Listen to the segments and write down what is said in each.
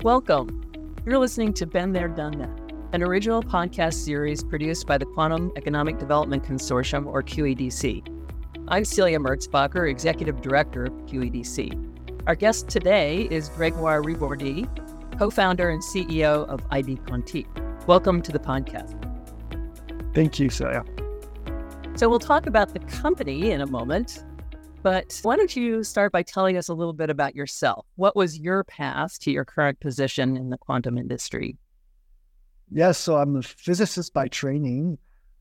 Welcome. You're listening to Been There, Done That, an original podcast series produced by the Quantum Economic Development Consortium, or QEDC. I'm Celia Merzbacher, Executive Director of QEDC. Our guest today is Gregoire Ribordy, co-founder and CEO of ID Quantique. Welcome to the podcast. Thank you, Celia. So we'll talk about the company in a moment, but why don't you start by telling us a little bit about yourself? What was your path to your current position in the quantum industry? Yes, so I'm a physicist by training.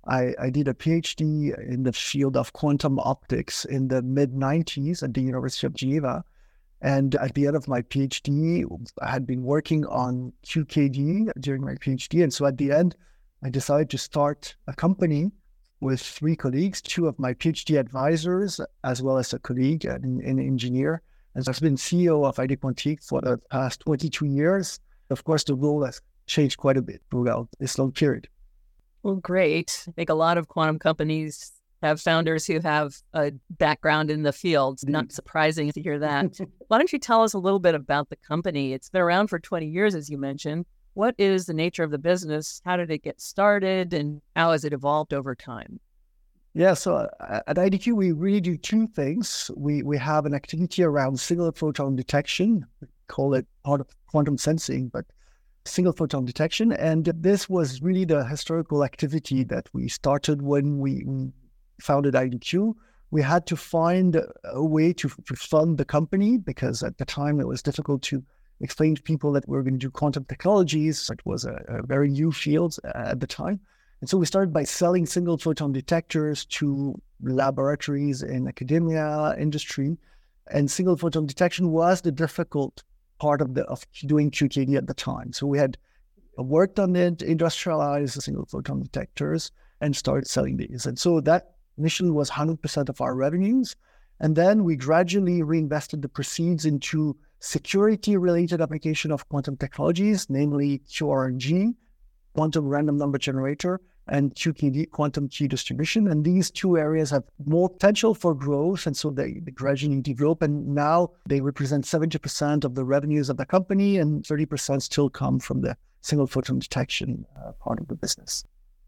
I did a PhD in the field of quantum optics in the mid-90s at the University of Geneva. And at the end of my PhD, I had been working on QKD during my PhD. And so at the end, I decided to start a company with three colleagues, two of my PhD advisors, as well as a colleague, an engineer. And so I've been CEO of ID Quantique for the past 22 years. Of course, the role has changed quite a bit throughout this long period. Well, great. I think a lot of quantum companies have founders who have a background in the field. Not surprising to hear that. Why don't you tell us a little bit about the company? It's been around for 20 years, as you mentioned. What is the nature of the business? How did it get started? And how has it evolved over time? Yeah, so at IDQ, we really do two things. We have an activity around single photon detection. We call it part of quantum sensing, but single photon detection. And this was really the historical activity that we started when we founded IDQ. We had to find a way to fund the company because at the time it was difficult to explain to people that we were going to do quantum technologies. It was a very new field at the time. And so we started by selling single photon detectors to laboratories in academia, industry. And single photon detection was the difficult part of doing QKD at the time. So we had worked on it, industrialized single photon detectors, and started selling these. And so that initially was 100% of our revenues. And then we gradually reinvested the proceeds into security-related application of quantum technologies, namely QRNG, quantum random number generator, and QKD, quantum key distribution. And these two areas have more potential for growth, and so they gradually develop. And now they represent 70% of the revenues of the company, and 30% still come from the single photon detection part of the business.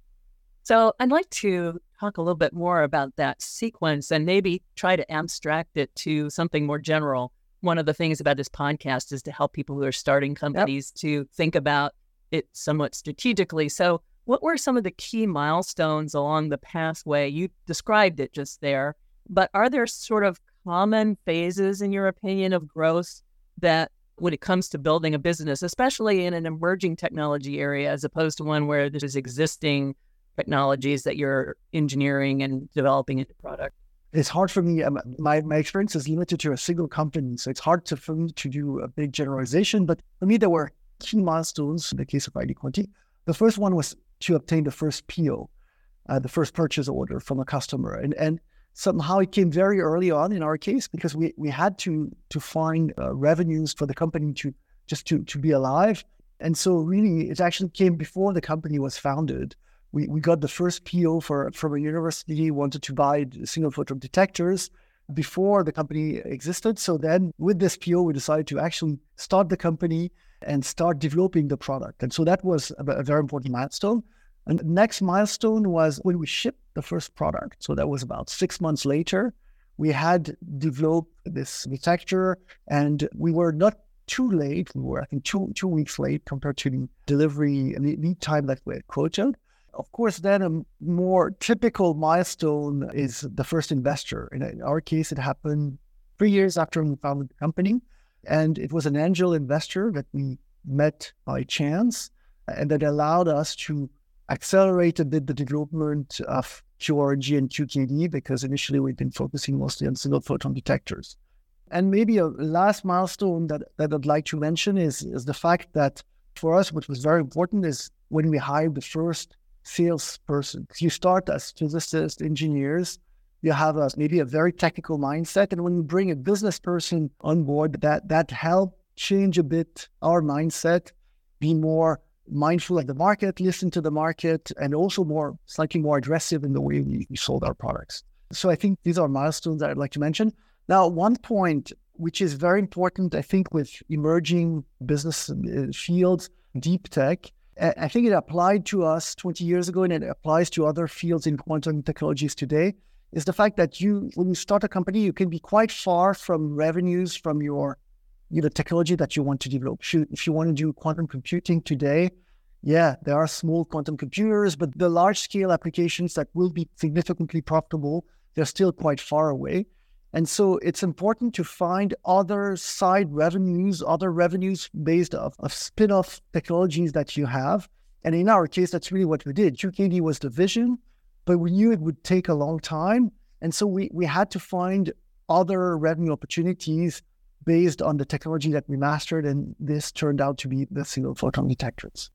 So I'd like to talk a little bit more about that sequence and maybe try to abstract it to something more general. One of the things about this podcast is to help people who are starting companies to think about it somewhat strategically. So what were some of the key milestones along the pathway? You described it just there, but are there sort of common phases, in your opinion, of growth that when it comes to building a business, especially in an emerging technology area, as opposed to one where there's existing technologies that you're engineering and developing into product? It's hard for me. My experience is limited to a single company, so it's hard for me to do a big generalization. But for me, there were key milestones in the case of ID Quantique. The first one was to obtain the first PO, the first purchase order from a customer. And somehow it came very early on in our case because we had to find revenues for the company to be alive. And so really, it actually came before the company was founded. We got the first PO from a university, wanted to buy single photon detectors before the company existed. So then with this PO, we decided to actually start the company and start developing the product. And so that was a very important milestone. And the next milestone was when we shipped the first product. So that was about 6 months later. We had developed this detector and we were not too late. We were, I think, two weeks late compared to the delivery lead time that we had quoted. Of course, then a more typical milestone is the first investor. In our case, it happened 3 years after we founded the company. And it was an angel investor that we met by chance and that allowed us to accelerate a bit the development of QRNG and QKD because initially we've been focusing mostly on single photon detectors. And maybe a last milestone that I'd like to mention is the fact that for us, what was very important is when we hired the first salesperson. You start as physicists, engineers, you have maybe a very technical mindset. And when you bring a business person on board, that helped change a bit our mindset, be more mindful of the market, listen to the market, and also slightly more aggressive in the way we sold our products. So I think these are milestones that I'd like to mention. Now, one point which is very important, I think, with emerging business fields, deep tech. I think it applied to us 20 years ago, and it applies to other fields in quantum technologies today, is the fact that when you start a company, you can be quite far from revenues from your technology that you want to develop. If you want to do quantum computing today, yeah, there are small quantum computers, but the large-scale applications that will be significantly profitable, they're still quite far away. And so it's important to find other side revenues, other revenues based of spin-off technologies that you have. And in our case, that's really what we did. QKD was the vision, but we knew it would take a long time. And so we had to find other revenue opportunities based on the technology that we mastered. And this turned out to be the single photon detectors.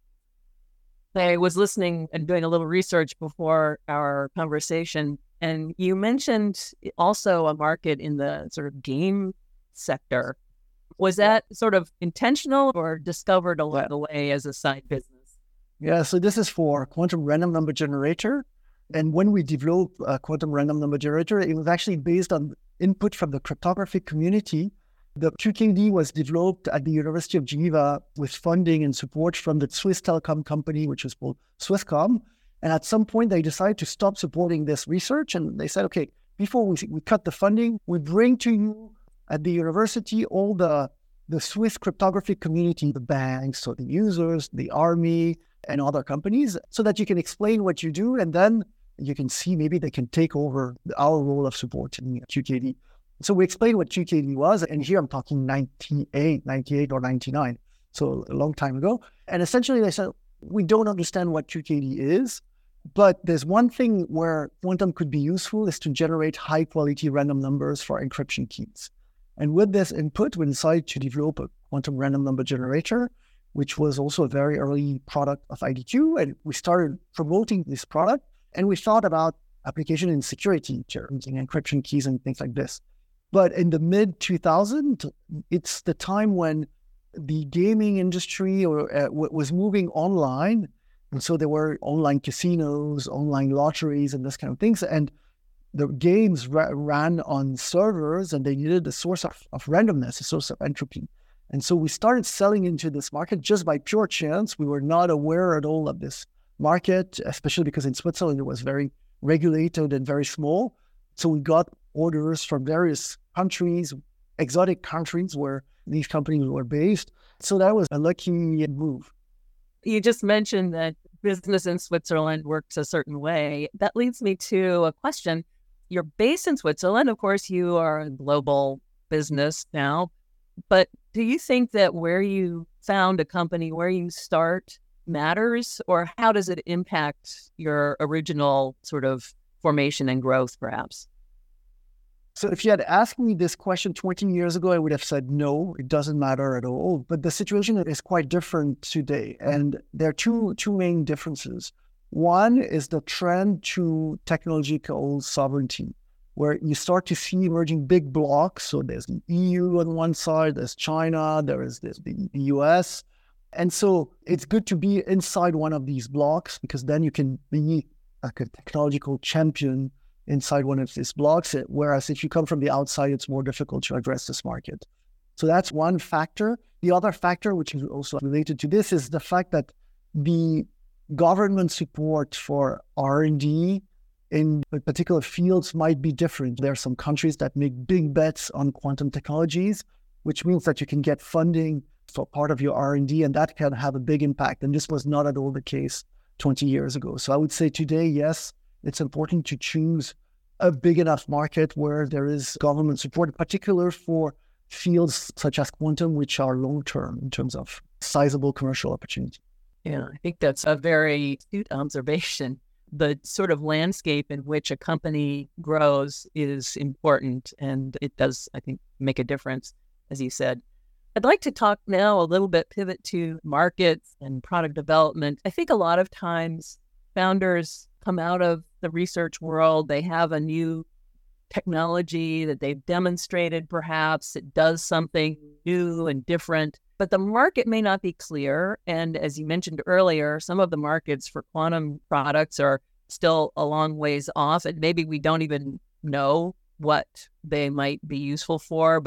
I was listening and doing a little research before our conversation, and you mentioned also a market in the sort of game sector. Was that sort of intentional or discovered along the way as a side business? Yeah, so this is for quantum random number generator. And when we developed a quantum random number generator, it was actually based on input from the cryptographic community. The QKD was developed at the University of Geneva with funding and support from the Swiss telecom company, which was called Swisscom. And at some point, they decided to stop supporting this research. And they said, okay, before we cut the funding, we bring to you at the university all the Swiss cryptographic community, the banks, so the users, the army, and other companies, so that you can explain what you do. And then you can see maybe they can take over our role of supporting QKD. So we explained what QKD was, and here I'm talking 98 or 99, so a long time ago. And essentially they said, we don't understand what QKD is, but there's one thing where quantum could be useful is to generate high quality random numbers for encryption keys. And with this input, we decided to develop a quantum random number generator, which was also a very early product of IDQ. And we started promoting this product, and we thought about application in security, using encryption keys and things like this. But in the mid-2000s, it's the time when the gaming industry was moving online. And so there were online casinos, online lotteries, and this kind of things. And the games ran on servers, and they needed a source of randomness, a source of entropy. And so we started selling into this market just by pure chance. We were not aware at all of this market, especially because in Switzerland, it was very regulated and very small. So we got orders from various countries, exotic countries where these companies were based. So that was a lucky move. You just mentioned that business in Switzerland works a certain way. That leads me to a question. You're based in Switzerland. Of course, you are a global business now. But do you think that where you found a company, where you start matters? Or how does it impact your original sort of formation and growth, perhaps? So if you had asked me this question 20 years ago, I would have said, no, it doesn't matter at all. But the situation is quite different today. And there are two main differences. One is the trend to technological sovereignty, where you start to see emerging big blocks. So there's the EU on one side, there's China, there's the US. And so it's good to be inside one of these blocks, because then you can be like a technological champion inside one of these blocks, whereas if you come from the outside, it's more difficult to address this market. So that's one factor. The other factor, which is also related to this, is the fact that the government support for R&D in particular fields might be different. There are some countries that make big bets on quantum technologies, which means that you can get funding for part of your R&D, and that can have a big impact. And this was not at all the case 20 years ago. So I would say today, yes, it's important to choose a big enough market where there is government support, in particular for fields such as quantum, which are long-term in terms of sizable commercial opportunity. Yeah, I think that's a very astute observation. The sort of landscape in which a company grows is important, and it does, I think, make a difference, as you said. I'd like to talk now a little bit, pivot to markets and product development. I think a lot of times founders come out of the research world, they have a new technology that they've demonstrated, perhaps it does something new and different, but the market may not be clear. And as you mentioned earlier, some of the markets for quantum products are still a long ways off, and maybe we don't even know what they might be useful for, but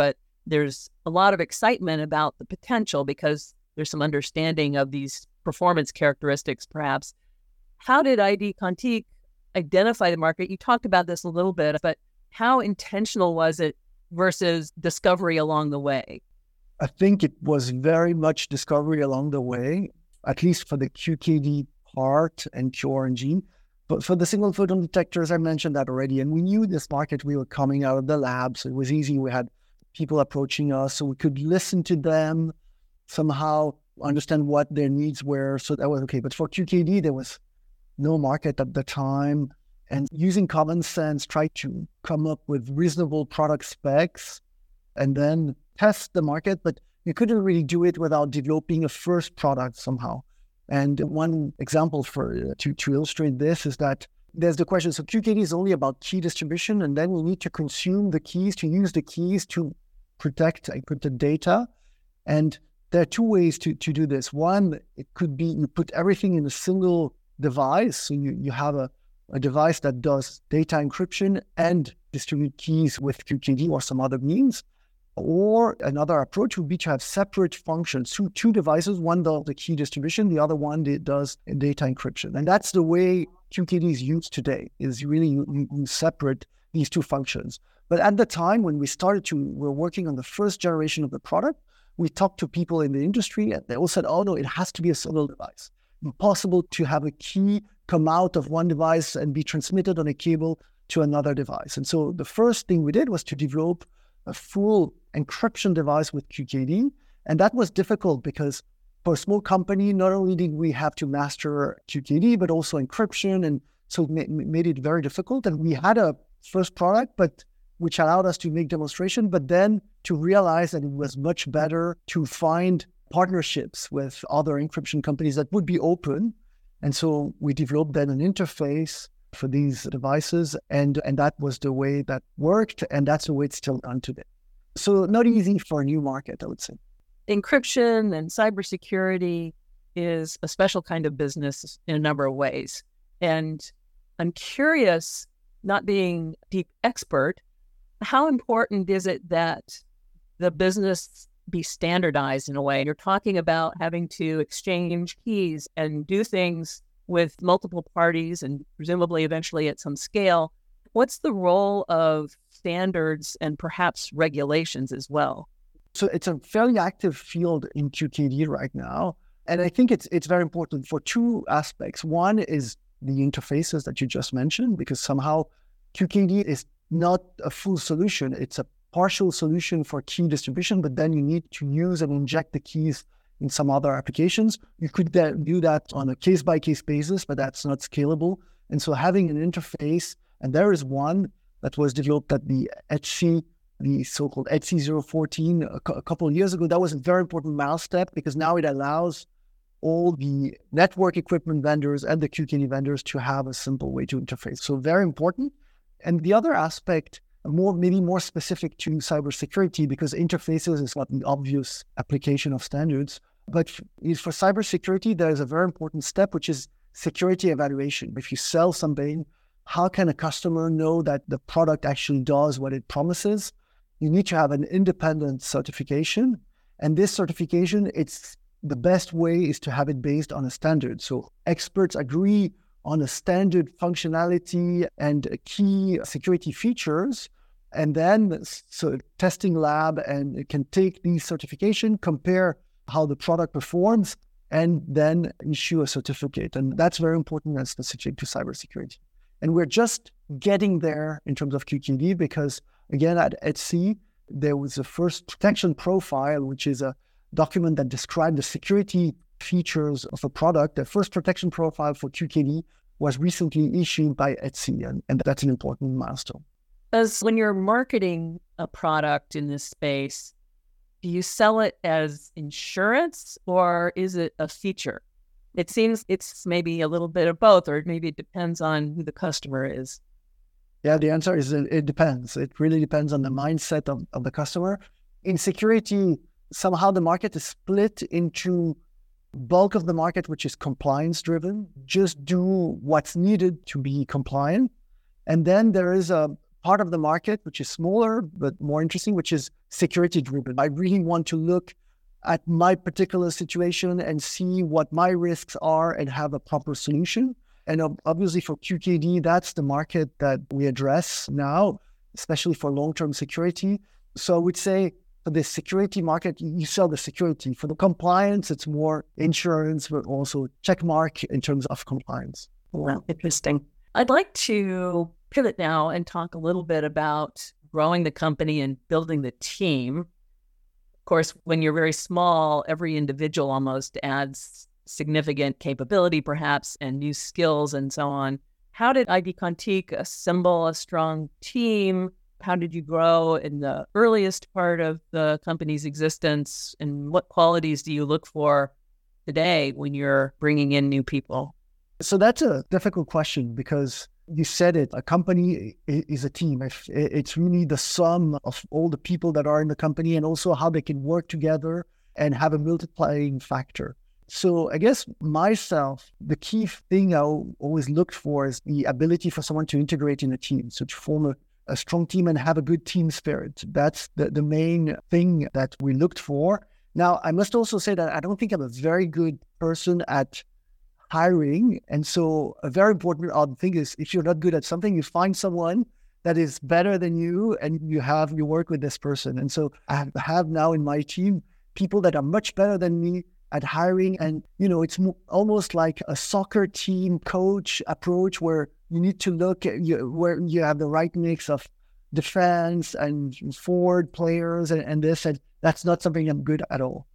there's a lot of excitement about the potential because there's some understanding of these performance characteristics, perhaps. How did ID Quantique identify the market? You talked about this a little bit, but how intentional was it versus discovery along the way? I think it was very much discovery along the way, at least for the QKD part and QRNG. But for the single photon detectors, I mentioned that already. And we knew this market, we were coming out of the lab, so it was easy. We had people approaching us, so we could listen to them, somehow understand what their needs were. So that was okay. But for QKD, there was no market at the time. And using common sense, try to come up with reasonable product specs and then test the market. But you couldn't really do it without developing a first product somehow. And one example for to illustrate this is that there's the question, so QKD is only about key distribution, and then we need to consume the keys, to use the keys to protect encrypted data. And there are two ways to do this. One, it could be you put everything in a single device. So you have a device that does data encryption and distribute keys with QKD or some other means. Or another approach would be to have separate functions. Two devices, one does the key distribution, the other one does data encryption. And that's the way QKD is used today, is really you separate these two functions. But at the time when we're working on the first generation of the product, we talked to people in the industry and they all said, oh no, it has to be a single device. Impossible to have a key come out of one device and be transmitted on a cable to another device. And so the first thing we did was to develop a full encryption device with QKD. And that was difficult because for a small company, not only did we have to master QKD, but also encryption. And so it made it very difficult. And we had a first product, but which allowed us to make demonstration, but then to realize that it was much better to find partnerships with other encryption companies that would be open. And so we developed then an interface for these devices, and that was the way that worked, and that's the way it's still done today. So not easy for a new market, I would say. Encryption and cybersecurity is a special kind of business in a number of ways. And I'm curious, not being a deep expert, how important is it that the business be standardized in a way? You're talking about having to exchange keys and do things with multiple parties and presumably eventually at some scale. What's the role of standards and perhaps regulations as well? So it's a fairly active field in QKD right now. And I think it's very important for two aspects. One is the interfaces that you just mentioned, because somehow QKD is not a full solution. It's a partial solution for key distribution, but then you need to use and inject the keys in some other applications. You could do that on a case-by-case basis, but that's not scalable. And so having an interface, and there is one that was developed at the ETSI, the so-called ETSI 014 a couple of years ago. That was a very important milestone because now it allows all the network equipment vendors and the QKD vendors to have a simple way to interface. So very important. And the other aspect, maybe more specific to cybersecurity, because interfaces is not the obvious application of standards. But for cybersecurity, there is a very important step, which is security evaluation. If you sell something, how can a customer know that the product actually does what it promises? You need to have an independent certification. And this certification, the best way is to have it based on a standard. So experts agree on a standard functionality and key security features. And then so testing lab and it can take these certification, compare how the product performs, and then issue a certificate. And that's very important and specific to cybersecurity. And we're just getting there in terms of QKD because, again, at ETSI, there was a first protection profile, which is a document that described the security features of a product. The first protection profile for QKD was recently issued by ETSI, and that's an important milestone. As when you're marketing a product in this space, do you sell it as insurance or is it a feature? It seems it's maybe a little bit of both, or maybe it depends on who the customer is. Yeah, the answer is it depends. It really depends on the mindset of the customer. In security, somehow the market is split into bulk of the market, which is compliance driven. Just do what's needed to be compliant. And then there is a part of the market, which is smaller, but more interesting, which is security driven. I really want to look at my particular situation and see what my risks are and have a proper solution. And obviously for QKD, that's the market that we address now, especially for long-term security. So I would say for the security market, you sell the security. For the compliance, it's more insurance, but also check mark in terms of compliance. Well, interesting. I'd like to pivot now and talk a little bit about growing the company and building the team. Of course, when you're very small, every individual almost adds significant capability, perhaps, and new skills and so on. How did ID Quantique assemble a strong team? How did you grow in the earliest part of the company's existence? And what qualities do you look for today when you're bringing in new people? So that's a difficult question because you said it, a company is a team. It's really the sum of all the people that are in the company and also how they can work together and have a multiplying factor. So I guess myself, the key thing I always looked for is the ability for someone to integrate in a team. So to form a strong team and have a good team spirit. That's the main thing that we looked for. Now, I must also say that I don't think I'm a very good person at hiring. And so a very important thing is if you're not good at something, you find someone that is better than you and you work with this person. And so I have now in my team people that are much better than me at hiring. And, it's almost like a soccer team coach approach where you need to look at where you have the right mix of defense and forward players and this, and that's not something I'm good at all.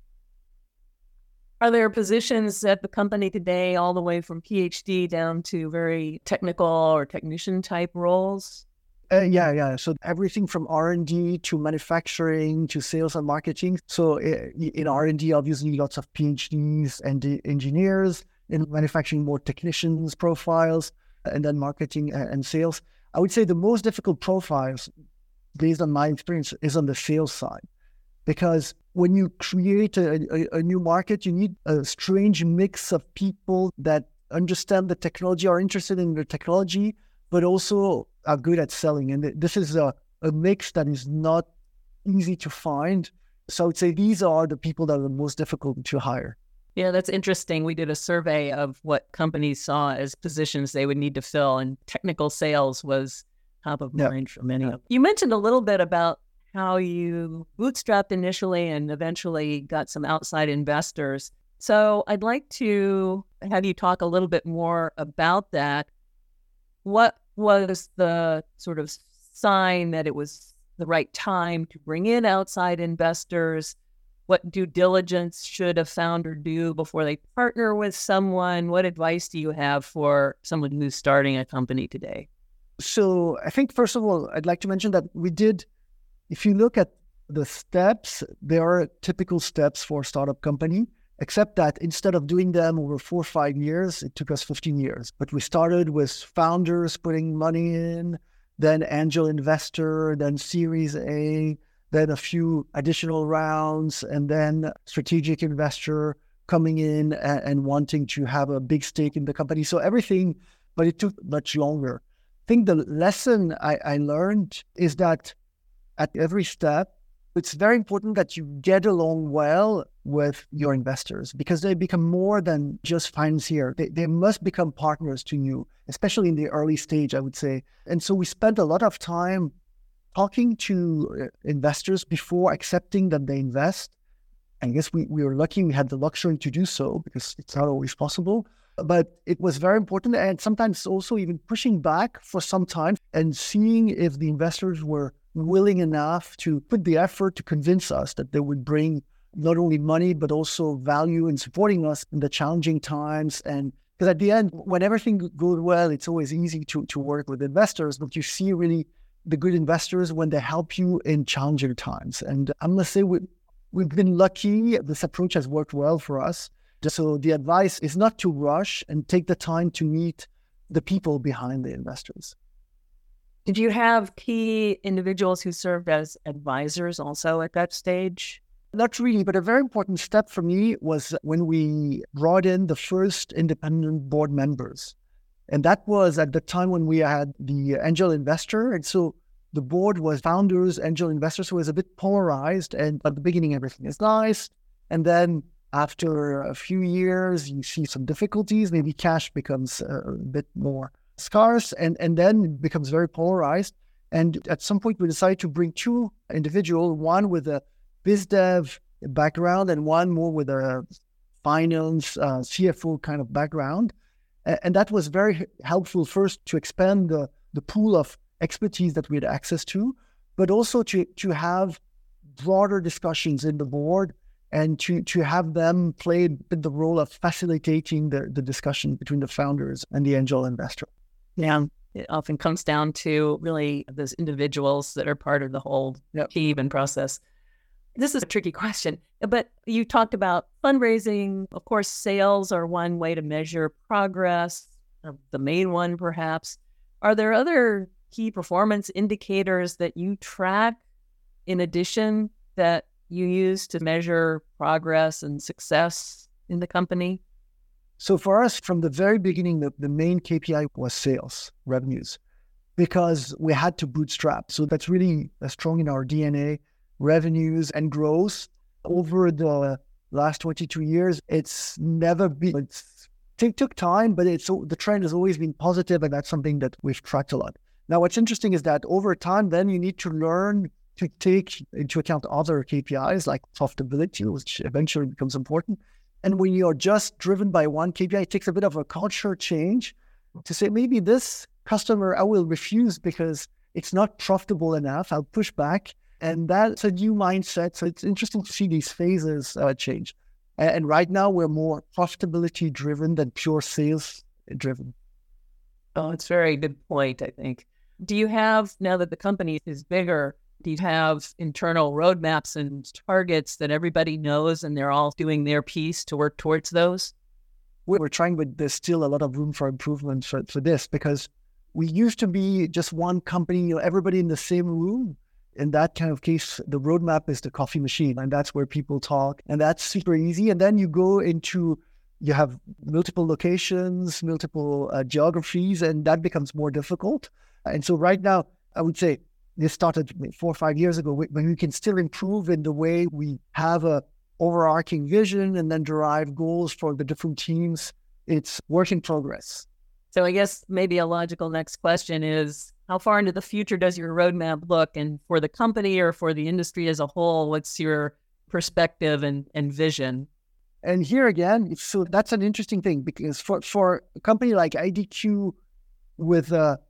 Are there positions at the company today, all the way from PhD down to very technical or technician type roles? Yeah. So everything from R&D to manufacturing to sales and marketing. So in R&D, obviously, lots of PhDs and engineers. In manufacturing, more technicians profiles, and then marketing and sales. I would say the most difficult profiles, based on my experience, is on the sales side. Because when you create a new market, you need a strange mix of people that understand the technology, are interested in the technology, but also are good at selling. And this is a mix that is not easy to find. So I would say these are the people that are the most difficult to hire. Yeah, that's interesting. We did a survey of what companies saw as positions they would need to fill, and technical sales was top of mind for many of them. You mentioned a little bit about how you bootstrapped initially and eventually got some outside investors. So I'd like to have you talk a little bit more about that. What was the sort of sign that it was the right time to bring in outside investors? What due diligence should a founder do before they partner with someone? What advice do you have for someone who's starting a company today? So I think, first of all, I'd like to mention that we did, if you look at the steps, there are typical steps for a startup company, except that instead of doing them over 4 or 5 years, it took us 15 years. But we started with founders putting money in, then angel investor, then Series A, then a few additional rounds, and then strategic investor coming in and wanting to have a big stake in the company. So everything, but it took much longer. I think the lesson I learned is that at every step, it's very important that you get along well with your investors because they become more than just financier. They must become partners to you, especially in the early stage, I would say. And so we spent a lot of time talking to investors before accepting that they invest. I guess we were lucky we had the luxury to do so because it's not always possible. But it was very important, and sometimes also even pushing back for some time and seeing if the investors were willing enough to put the effort to convince us that they would bring not only money, but also value in supporting us in the challenging times. And because at the end, when everything goes well, it's always easy to work with investors, but you see really the good investors when they help you in challenging times. And I must say, we've been lucky. This approach has worked well for us. So the advice is not to rush and take the time to meet the people behind the investors. Did you have key individuals who served as advisors also at that stage? Not really, but a very important step for me was when we brought in the first independent board members. And that was at the time when we had the angel investor. And so the board was founders, angel investors, so it was a bit polarized. And at the beginning, everything is nice. And then after a few years, you see some difficulties. Maybe cash becomes a bit more scarce, and then it becomes very polarized. And at some point, we decided to bring two individuals, one with a biz dev background and one more with a finance, CFO kind of background. And that was very helpful, first to expand the pool of expertise that we had access to, but also to have broader discussions in the board and to have them play the role of facilitating the discussion between the founders and the angel investor. Yeah, it often comes down to really those individuals that are part of the whole team and process. This is a tricky question, but you talked about fundraising. Of course, sales are one way to measure progress, the main one perhaps. Are there other key performance indicators that you track in addition that you use to measure progress and success in the company? So for us, from the very beginning, the main KPI was sales revenues, because we had to bootstrap. So that's really strong in our DNA, revenues and growth. Over the last 22 years, it's never been, it took time, but the trend has always been positive, and that's something that we've tracked a lot. Now, what's interesting is that over time, then you need to learn to take into account other KPIs like profitability, which eventually becomes important. And when you are just driven by one KPI, it takes a bit of a culture change to say, maybe this customer I will refuse because it's not profitable enough. I'll push back. And that's a new mindset. So it's interesting to see these phases change. And right now we're more profitability driven than pure sales driven. Oh, it's a very good point, I think. Do you have, now that the company is bigger, do you have internal roadmaps and targets that everybody knows and they're all doing their piece to work towards those? We're trying, but there's still a lot of room for improvement for this, because we used to be just one company, everybody in the same room. In that kind of case, the roadmap is the coffee machine, and that's where people talk, and that's super easy. And then you go into, you have multiple locations, multiple geographies, and that becomes more difficult. And so right now, I would say, this started 4 or 5 years ago, when we can still improve in the way we have a overarching vision and then derive goals for the different teams. It's work in progress. So I guess maybe a logical next question is, how far into the future does your roadmap look? And for the company or for the industry as a whole, what's your perspective and vision? And here again, so that's an interesting thing, because for a company like IDQ with a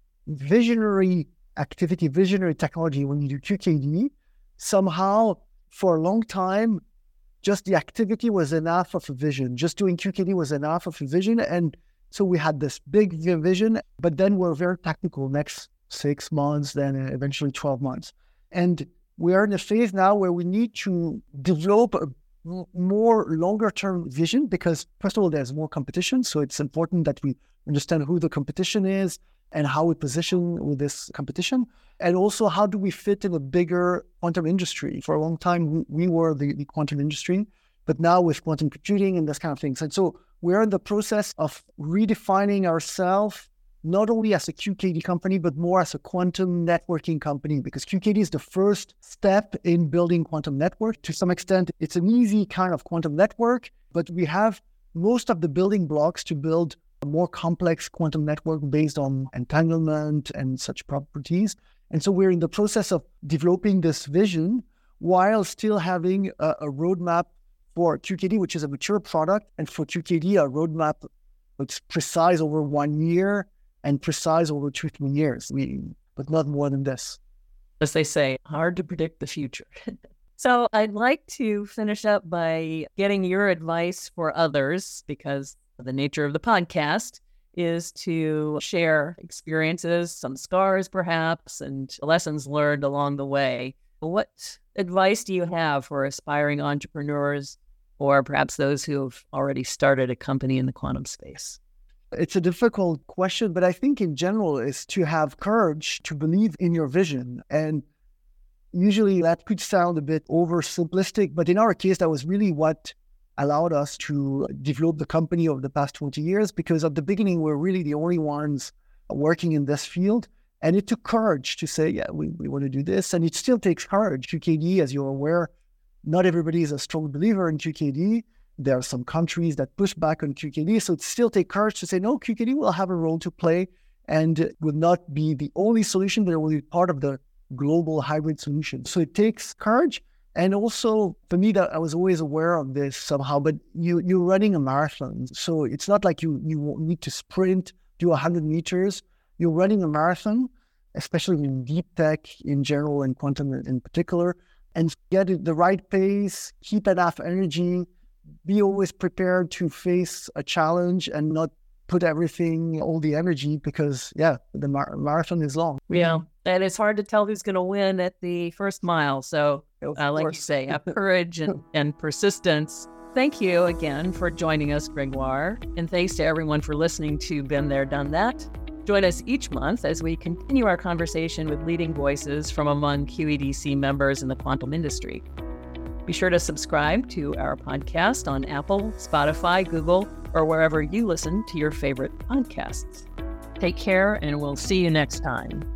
visionary activity, visionary technology, when you do QKD, somehow for a long time, just the activity was enough of a vision. Just doing QKD was enough of a vision. And so we had this big vision, but then we're very tactical, next 6 months, then eventually 12 months. And we are in a phase now where we need to develop a more longer term vision, because first of all, there's more competition. So it's important that we understand who the competition is and how we position with this competition. And also, how do we fit in a bigger quantum industry? For a long time, we were the quantum industry, but now with quantum computing and this kind of things. And so we're in the process of redefining ourselves, not only as a QKD company, but more as a quantum networking company, because QKD is the first step in building quantum network. To some extent, it's an easy kind of quantum network, but we have most of the building blocks to build a more complex quantum network based on entanglement and such properties. And so we're in the process of developing this vision while still having a roadmap for QKD, which is a mature product, and for QKD, a roadmap that's precise over 1 year and precise over 2-3 years, but not more than this. As they say, hard to predict the future. So I'd like to finish up by getting your advice for others, because the nature of the podcast is to share experiences, some scars perhaps, and lessons learned along the way. What advice do you have for aspiring entrepreneurs, or perhaps those who have already started a company in the quantum space? It's a difficult question, but I think in general is to have courage to believe in your vision. And usually that could sound a bit oversimplistic, but in our case, that was really what allowed us to develop the company over the past 20 years, because at the beginning, we're really the only ones working in this field. And it took courage to say, yeah, we want to do this. And it still takes courage. QKD, as you're aware, not everybody is a strong believer in QKD. There are some countries that push back on QKD. So it still takes courage to say, no, QKD will have a role to play and will not be the only solution, but it will be part of the global hybrid solution. So it takes courage. And also, for me, that I was always aware of this somehow, but you're running a marathon. So it's not like you need to sprint, do 100 meters. You're running a marathon, especially in deep tech in general and quantum in particular, and get it the right pace, keep enough energy, be always prepared to face a challenge and not put everything, all the energy, because the marathon is long. Yeah, and it's hard to tell who's going to win at the first mile. So like you say, have courage and persistence. Thank you again for joining us, Grégoire. And thanks to everyone for listening to Been There, Done That. Join us each month as we continue our conversation with leading voices from among QEDC members in the quantum industry. Be sure to subscribe to our podcast on Apple, Spotify, Google, or wherever you listen to your favorite podcasts. Take care, and we'll see you next time.